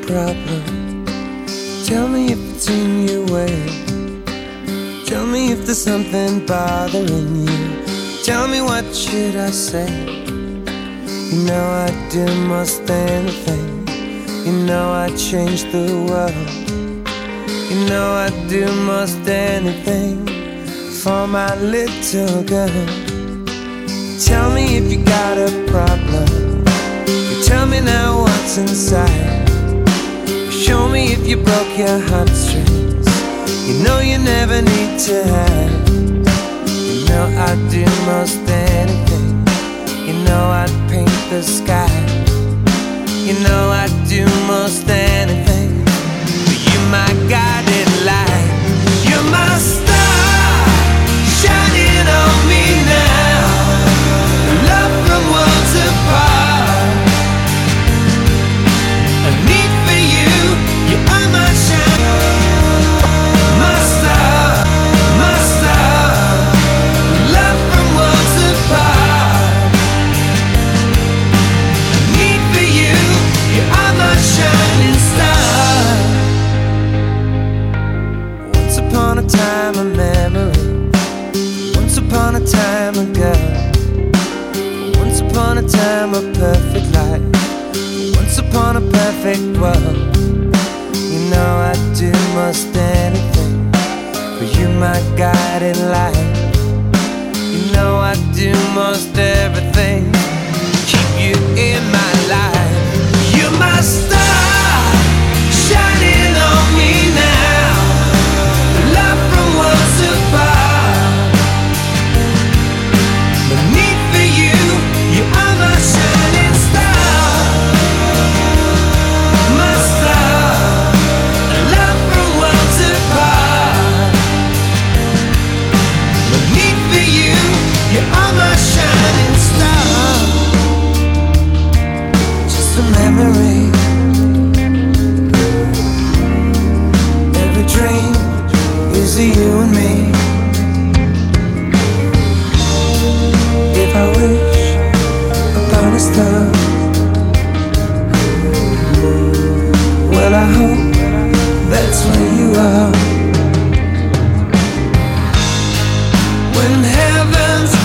problem. Tell me if it's in your way. Tell me if there's something bothering you. Tell me, what should I say? You know I'd do most anything. You know I'd change the world. You know I'd do most anything for my little girl. Tell me if you got a problem. You tell me now what's inside. Show me if you broke your heartstrings. You know you never need to hide. You know I'd do most anything. You know I'd paint the sky. You know I'd do most anything. But you're my guiding light. You're my star, shining on me now. Love from worlds apart. A need for you. You are my shine, my star, my star. Love from worlds apart. A need for you. You are my shining star. Once upon a time, a memory. Once upon a time, a girl. Once upon a time, a perfect life. Once upon a perfect world. You know I'd do most anything for you, my guiding light. You know I'd do most everything to keep you in my life. You're my star, shining on me now. Love from worlds apart. No need for you. You are my shining star, my star. Love from worlds apart. No need for you. You are my shining star. Just a memory. Every dream is you and me. If I wish upon a star, well, I hope that's where you are. When heaven's